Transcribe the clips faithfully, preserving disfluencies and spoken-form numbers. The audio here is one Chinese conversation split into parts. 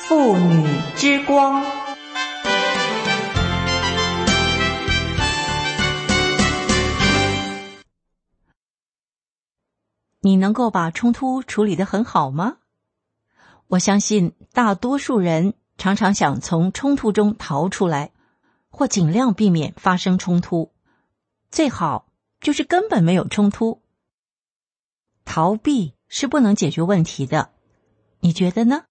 妇女之光。你能够把冲突处理得很好吗？我相信大多数人常常想从冲突中逃出来，或尽量避免发生冲突，最好就是根本没有冲突。逃避是不能解决问题的，你觉得呢？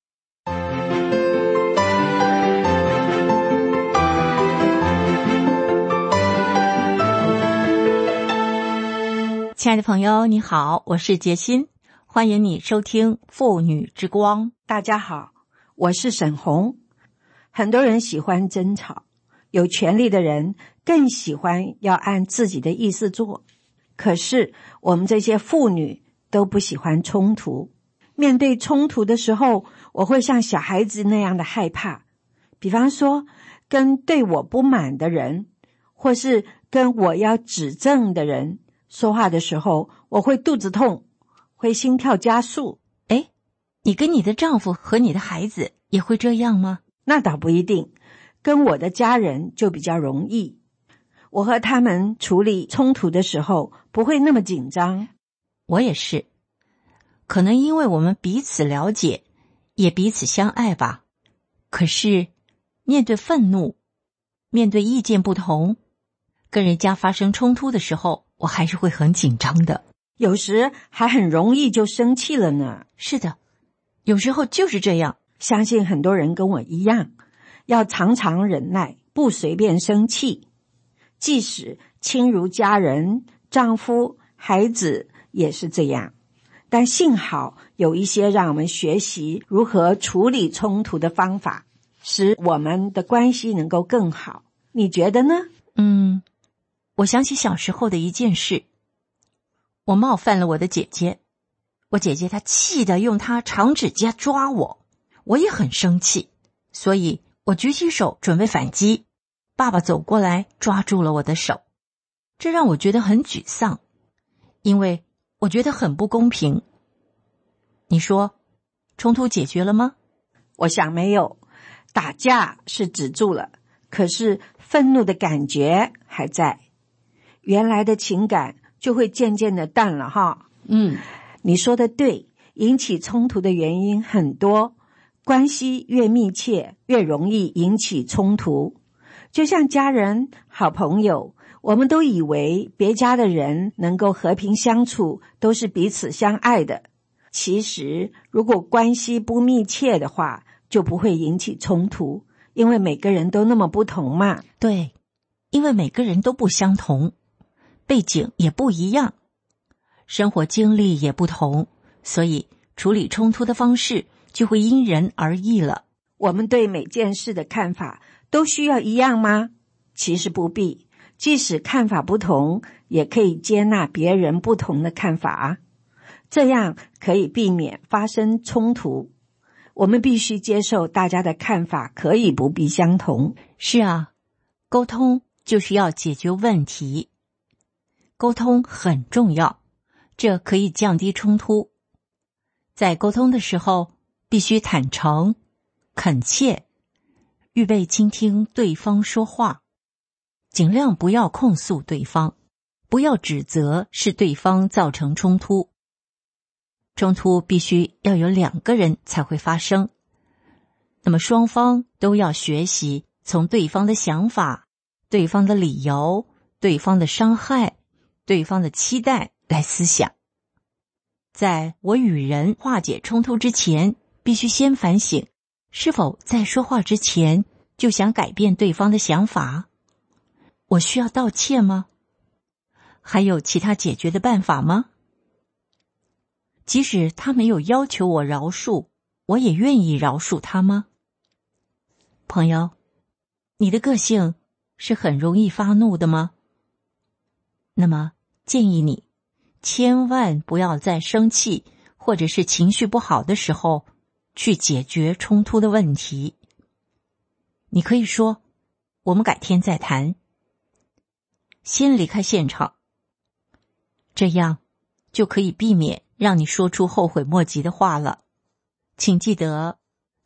亲爱的朋友，你好，我是杰心，欢迎你收听妇女之光。 大家好，我是沈红。很多人喜欢争吵，有权力的人更喜欢要按自己的意思做。可是我们这些妇女都不喜欢冲突。面对冲突的时候，我会像小孩子那样的害怕。比方说，跟对我不满的人，或是跟我要指正的人说话的时候，我会肚子痛，会心跳加速。 诶，你跟你的丈夫和你的孩子也会这样吗？ 那倒不一定，跟我的家人就比较容易。我和他们处理冲突的时候不会那么紧张。 我也是，可能因为我们彼此了解，也彼此相爱吧。可是面对愤怒，面对意见不同，跟人家发生冲突的时候，我还是会很紧张的。 有时还很容易就生气了呢。 是的，有时候就是这样。 相信很多人跟我一样，要常常忍耐，不随便生气。即使亲如家人，丈夫、孩子也是这样。但幸好有一些让我们学习如何处理冲突的方法，使我们的关系能够更好。你觉得呢？ 嗯，我想起小时候的一件事。我冒犯了我的姐姐，我姐姐她气得用她长指甲抓我，我也很生气，所以我举起手准备反击。爸爸走过来抓住了我的手，这让我觉得很沮丧，因为我觉得很不公平。你说，冲突解决了吗？ 我想没有，打架是止住了，可是愤怒的感觉还在，原来的情感就会渐渐的淡了哈。 嗯， 你说的对，引起冲突的原因很多，关系越密切，越容易引起冲突。就像家人、好朋友，我们都以为别家的人能够和平相处，都是彼此相爱的。其实，如果关系不密切的话，就不会引起冲突，因为每个人都那么不同嘛。 对，因为每个人都不相同，背景也不一样，生活经历也不同，所以处理冲突的方式就会因人而异了。 我们对每件事的看法都需要一样吗？其实不必，即使看法不同，也可以接纳别人不同的看法啊，这样可以避免发生冲突。我们必须接受大家的看法可以不必相同。 是啊，沟通就是要解决问题，沟通很重要，这可以降低冲突。在沟通的时候，必须坦诚、恳切，预备倾听对方说话，尽量不要控诉对方，不要指责是对方造成冲突。冲突必须要有两个人才会发生，那么双方都要学习从对方的想法、对方的理由、对方的伤害、对方的期待来思想。在我与人化解冲突之前，必须先反省，是否在说话之前就想改变对方的想法？我需要道歉吗？还有其他解决的办法吗？即使他没有要求我饶恕，我也愿意饶恕他吗？朋友，你的个性是很容易发怒的吗？那么建议你千万不要在生气或者是情绪不好的时候去解决冲突的问题。你可以说，我们改天再谈，先离开现场，这样就可以避免让你说出后悔莫及的话了。请记得，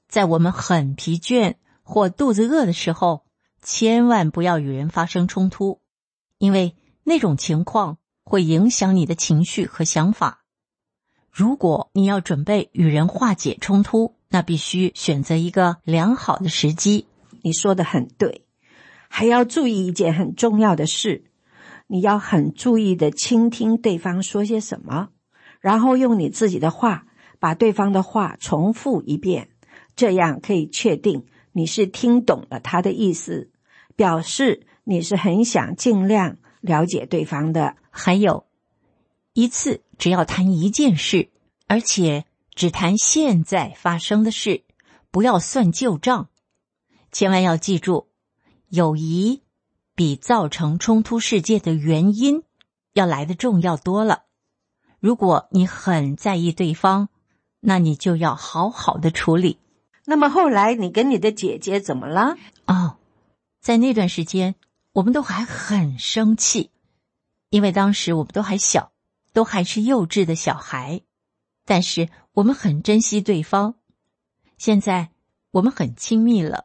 在我们很疲倦或肚子饿的时候，千万不要与人发生冲突，因为那种情况会影响你的情绪和想法。如果你要准备与人化解冲突，那必须选择一个良好的时机。 你说得很对，还要注意一件很重要的事，你要很注意的倾听对方说些什么，然后用你自己的话把对方的话重复一遍，这样可以确定你是听懂了他的意思，表示你是很想尽量了解对方的。 还有，一次只要谈一件事，而且只谈现在发生的事，不要算旧账。千万要记住，友谊比造成冲突事件的原因要来得重要多了。如果你很在意对方，那你就要好好的处理。 那么后来你跟你的姐姐怎么了？ 哦，在那段时间我们都还很生气，因为当时我们都还小，都还是幼稚的小孩，但是我们很珍惜对方。现在我们很亲密了。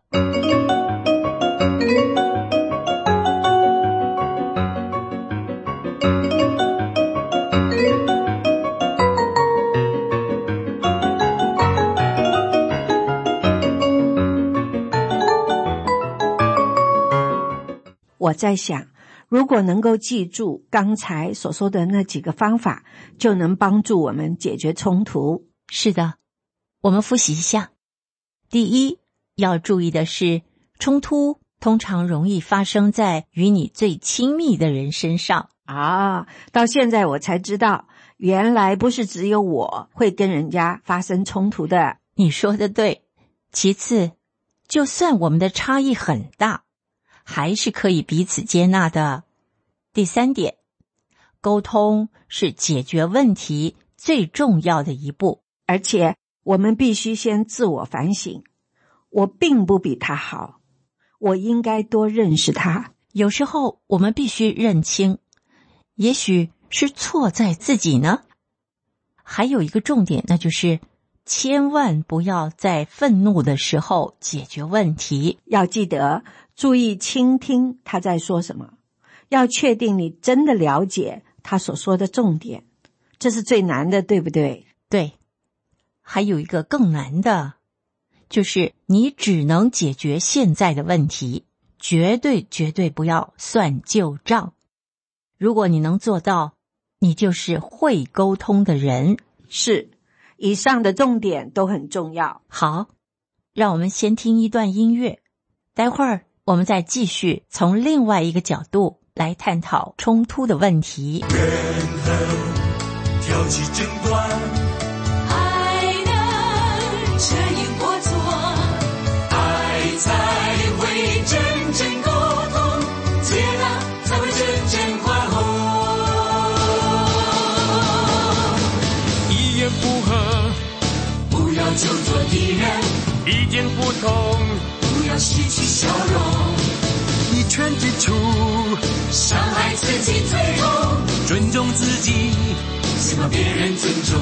我在想，如果能够记住刚才所说的那几个方法，就能帮助我们解决冲突。 是的，我们复习一下。第一，要注意的是，冲突通常容易发生在与你最亲密的人身上。 啊，到现在我才知道，原来不是只有我会跟人家发生冲突的。 你说的对。其次，就算我们的差异很大，还是可以彼此接纳的。第三点，沟通是解决问题最重要的一步， 而且我们必须先自我反省，我并不比他好，我应该多认识他。 有时候我们必须认清，也许是错在自己呢。还有一个重点，那就是千万不要在愤怒的时候解决问题。 要记得注意倾听他在说什么，要确定你真的了解他所说的重点，这是最难的，对不对？ 对。还有一个更难的，就是你只能解决现在的问题，绝对绝对不要算旧账。如果你能做到，你就是会沟通的人。 是，以上的重点都很重要。 好，让我们先听一段音乐，待会儿我们再继续从另外一个角度来探讨冲突的问题。 怨恨挑起争端， 爱能遮掩过错， 爱才会真正沟通，接纳才会真正宽宏。 一言不合不要就做敌人， 意见不同， 不要失去笑容， 一拳击出， 伤害自己最痛， 尊重自己， 希望别人尊重。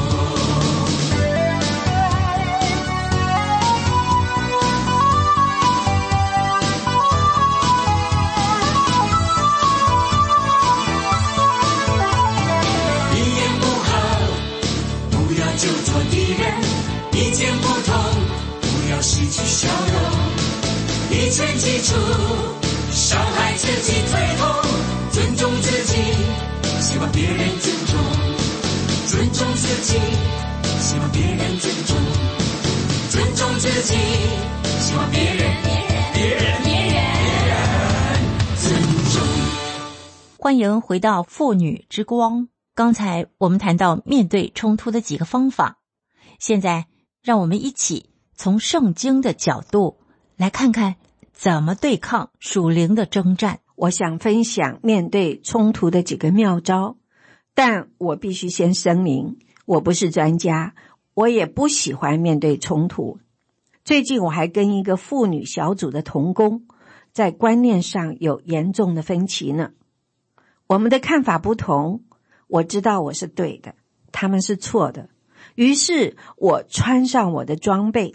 一言不合不要就做敌人，意见不同不要失去笑容，一拳击出，伤害自己最痛，尊重自己，希望别人尊重，尊重自己，希望别人尊重，尊重自己，希望别人别人别人尊重。 欢迎回到妇女之光。刚才我们谈到面对冲突的几个方法，现在让我们一起从圣经的角度来看看怎么对抗属灵的征战。 我想分享面对冲突的几个妙招，但我必须先声明，我不是专家，我也不喜欢面对冲突。最近我还跟一个妇女小组的同工在观念上有严重的分歧呢。我们的看法不同，我知道我是对的，他们是错的，于是我穿上我的装备，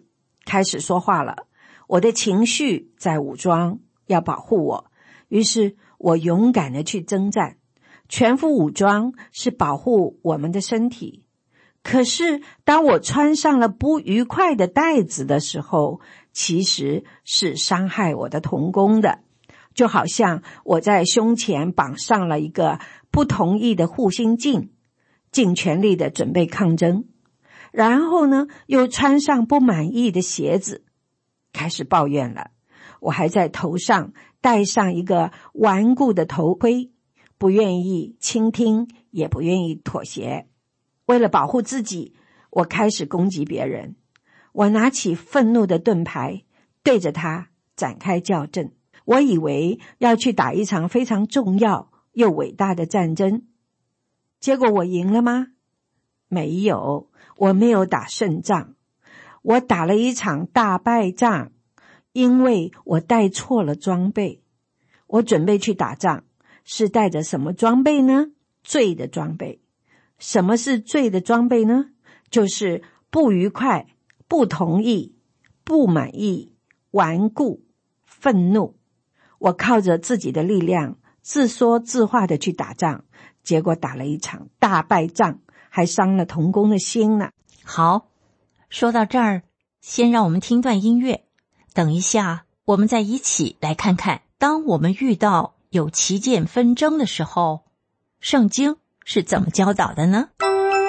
开始说话了，我的情绪在武装，要保护我，于是我勇敢的去征战。全副武装是保护我们的身体，可是当我穿上了不愉快的带子的时候，其实是伤害我的同工的，就好像我在胸前绑上了一个不同意的护心镜，尽全力的准备抗争，然后呢又穿上不满意的鞋子，开始抱怨了。我还在头上戴上一个顽固的头盔，不愿意倾听，也不愿意妥协。为了保护自己，我开始攻击别人。我拿起愤怒的盾牌，对着他展开校正。我以为要去打一场非常重要又伟大的战争，结果我赢了吗？没有，我没有打胜仗，我打了一场大败仗，因为我带错了装备。我准备去打仗，是带着什么装备呢？罪的装备。什么是罪的装备呢？就是不愉快、不同意、不满意、顽固、愤怒。我靠着自己的力量，自说自话的去打仗，结果打了一场大败仗，还伤了同工的心呢。 好，说到这儿，先让我们听段音乐，等一下我们再一起来看看，当我们遇到有旗舰纷争的时候，圣经是怎么教导的呢？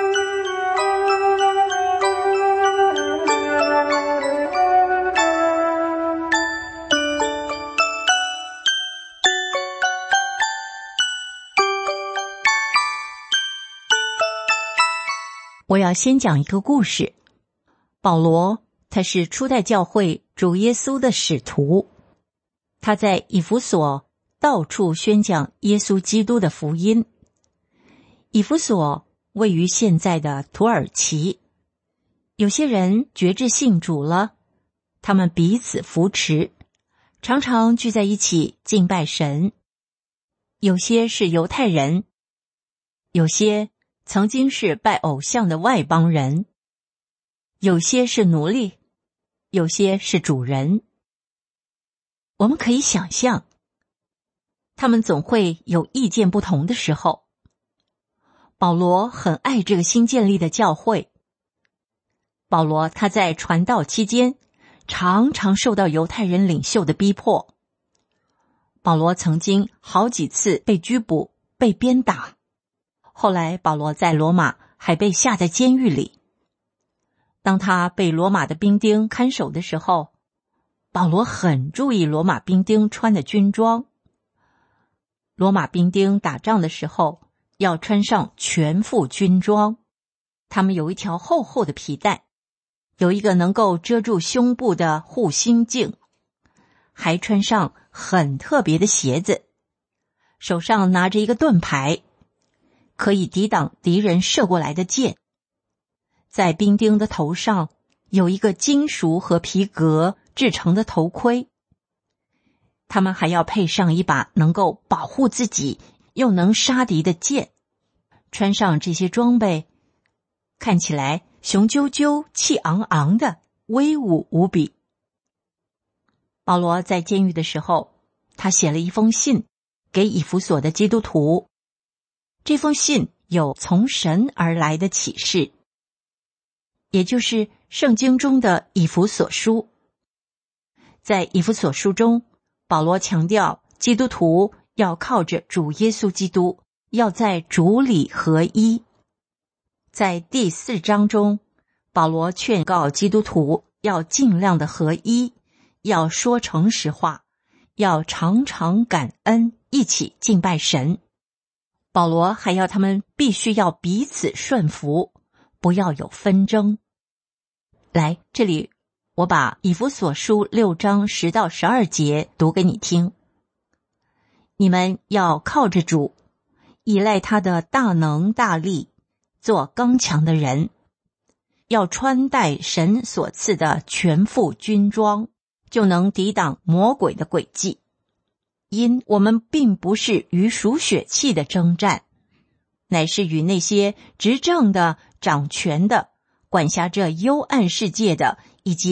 我要先讲一个故事。保罗他是初代教会主耶稣的使徒，他在以弗所到处宣讲耶稣基督的福音。以弗所位于现在的土耳其，有些人决志信主了，他们彼此扶持，常常聚在一起敬拜神。有些是犹太人，有些曾经是拜偶像的外邦人，有些是奴隶，有些是主人。我们可以想象，他们总会有意见不同的时候。保罗很爱这个新建立的教会。保罗他在传道期间，常常受到犹太人领袖的逼迫。保罗曾经好几次被拘捕，被鞭打。后来保罗在罗马还被下在监狱里。当他被罗马的兵丁看守的时候，保罗很注意罗马兵丁穿的军装。罗马兵丁打仗的时候要穿上全副军装，他们有一条厚厚的皮带，有一个能够遮住胸部的护心镜，还穿上很特别的鞋子，手上拿着一个盾牌，可以抵挡敌人射过来的箭。在兵丁的头上有一个金属和皮革制成的头盔。他们还要配上一把能够保护自己又能杀敌的剑。穿上这些装备，看起来雄赳赳气昂昂的，威武无比。保罗在监狱的时候，他写了一封信给以弗所的基督徒。这封信有从神而来的启示，也就是圣经中的以弗所书。在以弗所书中，保罗强调基督徒要靠着主耶稣基督，要在主里合一。在第四章中，保罗劝告基督徒要尽量的合一，要说诚实话，要常常感恩，一起敬拜神。保罗还要他们必须要彼此顺服，不要有纷争。来，这里我把以弗所书六章十到十二节读给你听。你们要靠着主，依赖他的大能大力，做刚强的人，要穿戴神所赐的全副军装，就能抵挡魔鬼的诡计。因我们并不是与属血气的征战，乃是与那些执政的、掌权的、管辖这幽暗世界的，以及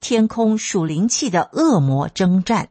天空属灵气的恶魔征战。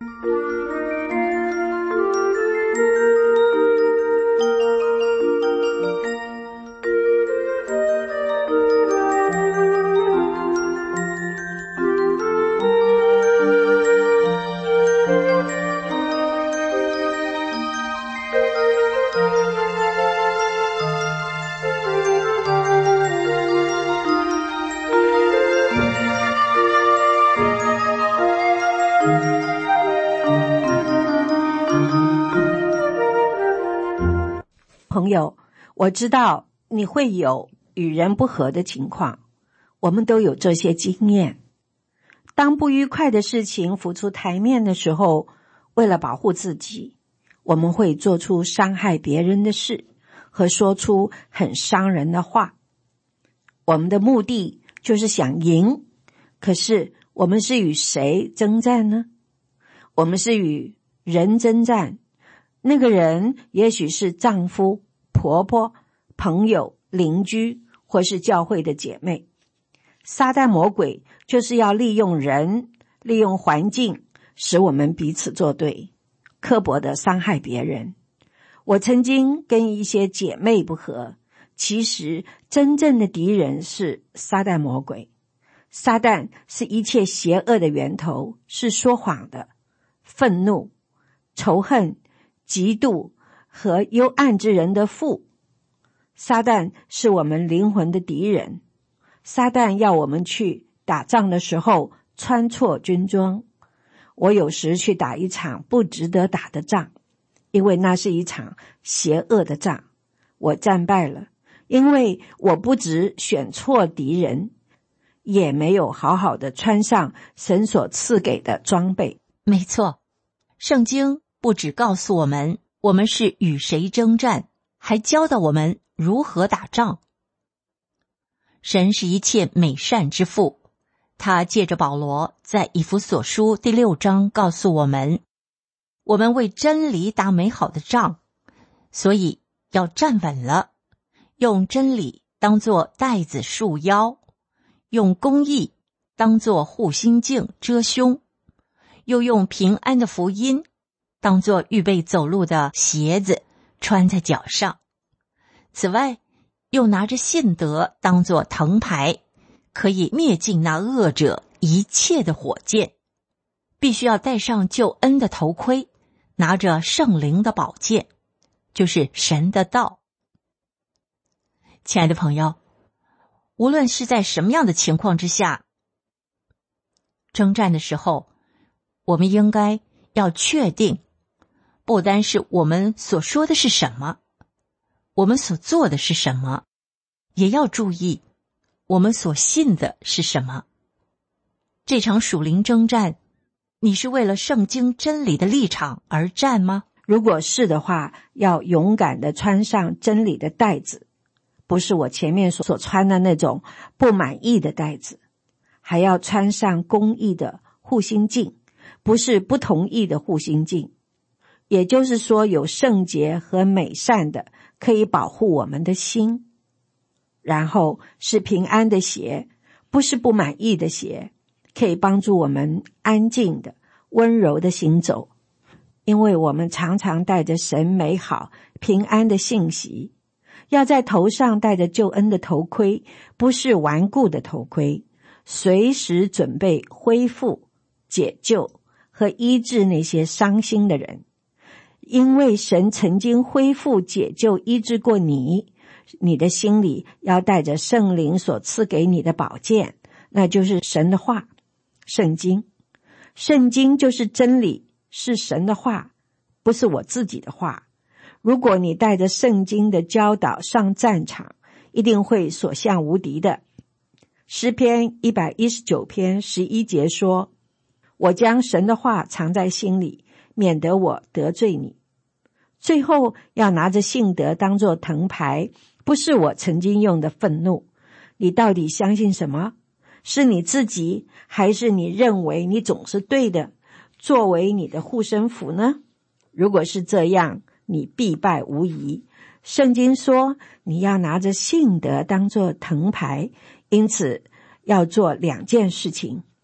朋友，我知道你会有与人不和的情况，我们都有这些经验。当不愉快的事情浮出台面的时候，为了保护自己，我们会做出伤害别人的事和说出很伤人的话。我们的目的就是想赢，可是我们是与谁征战呢？我们是与人征战，那个人也许是丈夫、婆婆、朋友、邻居，或是教会的姐妹。撒旦魔鬼就是要利用人，利用环境，使我们彼此作对，刻薄地伤害别人。我曾经跟一些姐妹不和，其实真正的敌人是撒旦魔鬼。撒旦是一切邪恶的源头，是说谎的、愤怒、仇恨、嫉妒和幽暗之人的父。撒旦是我们灵魂的敌人。撒旦要我们去打仗的时候穿错军装。我有时去打一场不值得打的仗，因为那是一场邪恶的仗。我战败了，因为我不只选错敌人，也没有好好的穿上神所赐给的装备。 没错，圣经不只告诉我们我们是与谁征战，还教导我们如何打仗。神是一切美善之父，他借着保罗在以弗所书第六章告诉我们，我们为真理打美好的仗，所以要站稳了，用真理当作带子束腰，用公义当作护心镜遮胸，又用平安的福音当作预备走路的鞋子穿在脚上。此外，又拿着信德当作藤牌，可以灭尽那恶者一切的火箭。必须要戴上救恩的头盔，拿着圣灵的宝剑，就是神的道。亲爱的朋友，无论是在什么样的情况之下，征战的时候，我们应该要确定，不单是我们所说的是什么，我们所做的是什么，也要注意我们所信的是什么。这场属灵征战，你是为了圣经真理的立场而战吗？ 如果是的话，要勇敢地穿上真理的带子，不是我前面所穿的那种不满意的带子，还要穿上公义的护心镜，不是不同意的护心镜。也就是说，有圣洁和美善的可以保护我们的心。然后是平安的鞋，不是不满意的鞋，可以帮助我们安静的、温柔的行走。因为我们常常带着神美好、平安的信息，要在头上戴着救恩的头盔，不是顽固的头盔，随时准备恢复、解救和医治那些伤心的人。因为神曾经恢复、解救、医治过你，你的心里要带着圣灵所赐给你的宝剑，那就是神的话，圣经。圣经就是真理，是神的话，不是我自己的话。如果你带着圣经的教导上战场，一定会所向无敌的。诗篇一百一十九篇十一节说，我将神的话藏在心里，免得我得罪你。最后要拿着信德当作藤牌，不是我曾经用的愤怒。你到底相信什么？是你自己，还是你认为你总是对的，作为你的护身符呢？如果是这样，你必败无疑。圣经说你要拿着信德当作藤牌，因此要做两件事情。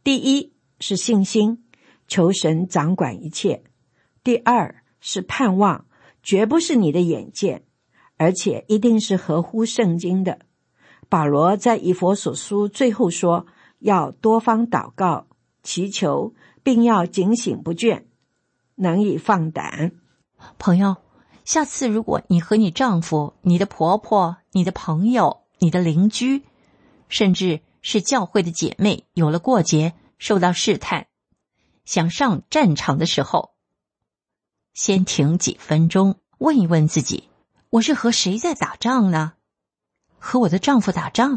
第一是信心，求神掌管一切；第二是盼望，绝不是你的眼见，而且一定是合乎圣经的。保罗在以弗所书最后说，要多方祷告、祈求，并要警醒不倦，能以放胆。 朋友，下次如果你和你丈夫、你的婆婆、你的朋友、你的邻居，甚至是教会的姐妹有了过节，受到试探，想上战场的时候，先停几分钟，问一问自己，我是和谁在打仗呢？和我的丈夫打仗？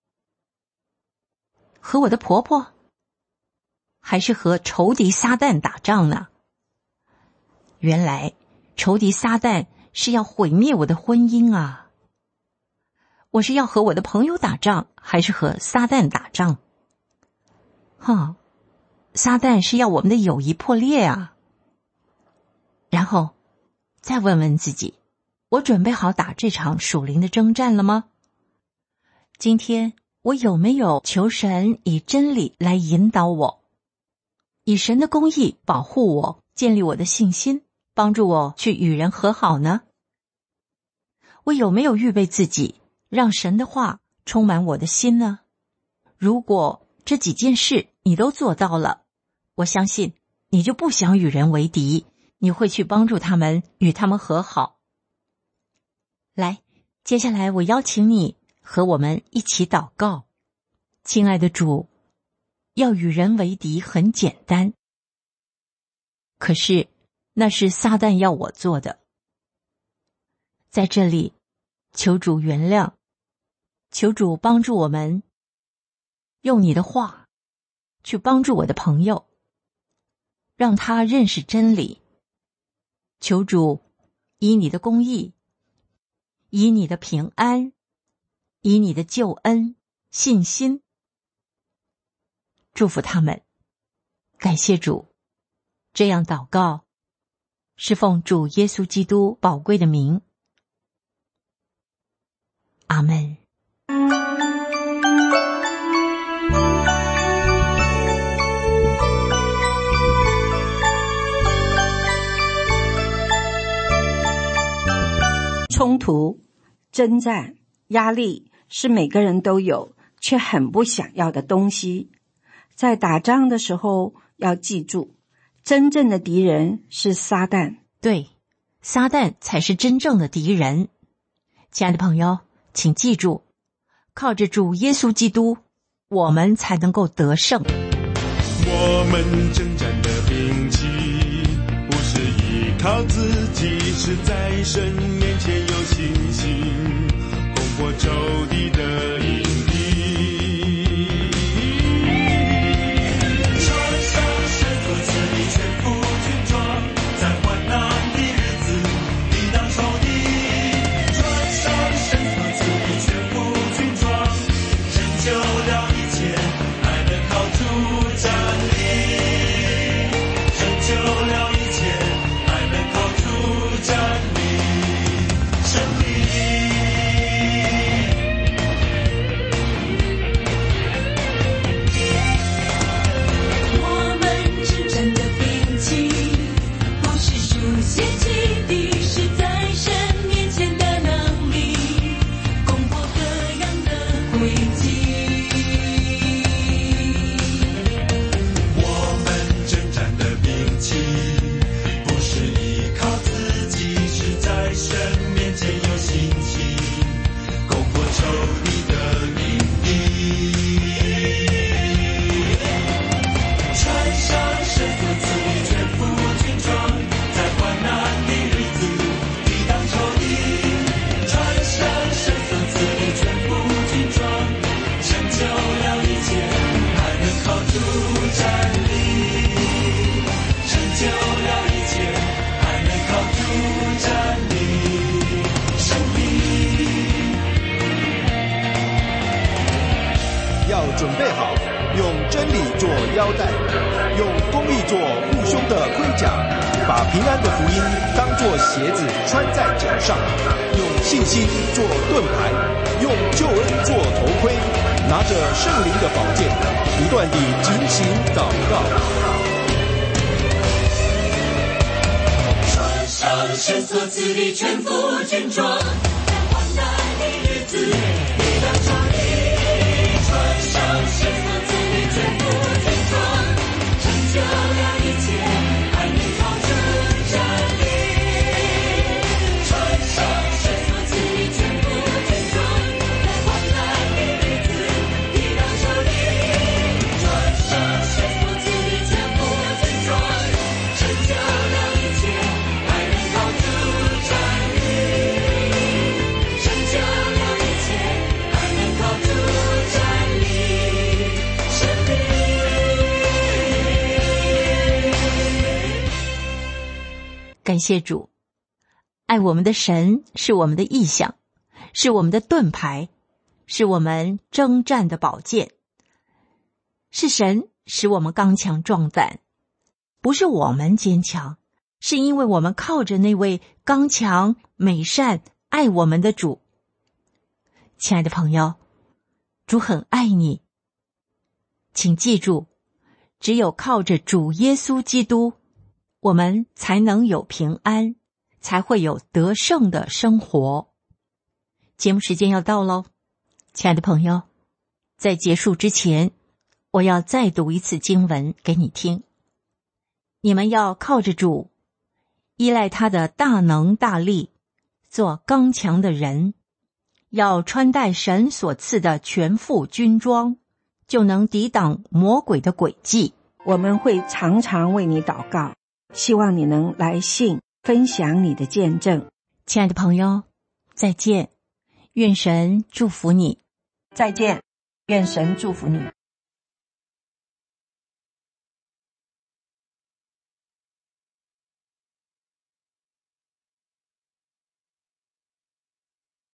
和我的婆婆？还是和仇敌撒旦打仗呢？原来仇敌撒旦是要毁灭我的婚姻啊！我是要和我的朋友打仗，还是和撒旦打仗？哈，撒旦是要我们的友谊破裂啊！然后再问问自己，我准备好打这场属灵的征战了吗？今天我有没有求神以真理来引导我，以神的公义保护我，建立我的信心，帮助我去与人和好呢？我有没有预备自己，让神的话充满我的心呢？如果这几件事你都做到了，我相信你就不想与人为敌，你会去帮助他们，与他们和好。来，接下来我邀请你和我们一起祷告。亲爱的主，要与人为敌很简单，可是那是撒旦要我做的。在这里，求主原谅，求主帮助我们，用你的话去帮助我的朋友，让他认识真理。求主以你的公义，以你的平安，以你的救恩、信心，祝福他们。感谢主，这样祷告是奉主耶稣基督宝贵的名。阿们。 冲突、征战、压力是每个人都有，却很不想要的东西。在打仗的时候，要记住，真正的敌人是撒旦。 对，撒旦才是真正的敌人。亲爱的朋友，请记住，靠着主耶稣基督，我们才能够得胜。 我们征战的兵器不是依靠自己，是在神面前有信心，攻破仇敌的营地。 穿上神所赐的全副军装，在患难的日子抵挡仇敌。穿上神所赐的全副军装，拯救了一切，还能靠主站立。拯救了一切，还能靠主站立。胜利。 我们征战的兵器，不是属血气的，是在神面前的能力，攻破各样的诡计。 我们征战的兵器，不是依靠自己，是在神面前有信心，攻破仇敌的营地。穿上神所赐的全副军装，在患难的日子抵挡仇敌。穿上神所赐的全副军装，拯救了一切，还能靠主站立。拯救了一切，还能靠主站立。胜利。 要准备好，用真理做腰带，用公义做护胸的盔甲，把平安的福音当作鞋子穿在脚上，用信心做盾牌，用救恩做头盔。 拿着圣灵的宝剑，不断地警醒祷告。 穿上神所赐的全副军装，在患难的日子抵挡仇敌。穿上神所赐的全副军装，成就了一切，还能靠主站立。穿上神所赐的全副军装，在患难的日子抵挡仇敌。穿上神所赐的全副军装，成就了一切，还能靠主站立。成就了一切，还能靠主站立。生命。 感谢主，爱我们的神是我们的意象，是我们的盾牌，是我们征战的宝剑，是神使我们刚强壮胆，不是我们坚强，是因为我们靠着那位刚强、美善、爱我们的主。亲爱的朋友，主很爱你，请记住，只有靠着主耶稣基督，我们才能有平安，才会有得胜的生活。节目时间要到咯，亲爱的朋友，在结束之前，我要再读一次经文给你听。你们要靠着主，依赖他的大能大力，做刚强的人，要穿戴神所赐的全副军装，就能抵挡魔鬼的诡计。 我们会常常为你祷告，希望你能来信分享你的见证。 亲爱的朋友，再见，愿神祝福你。 再见，愿神祝福你。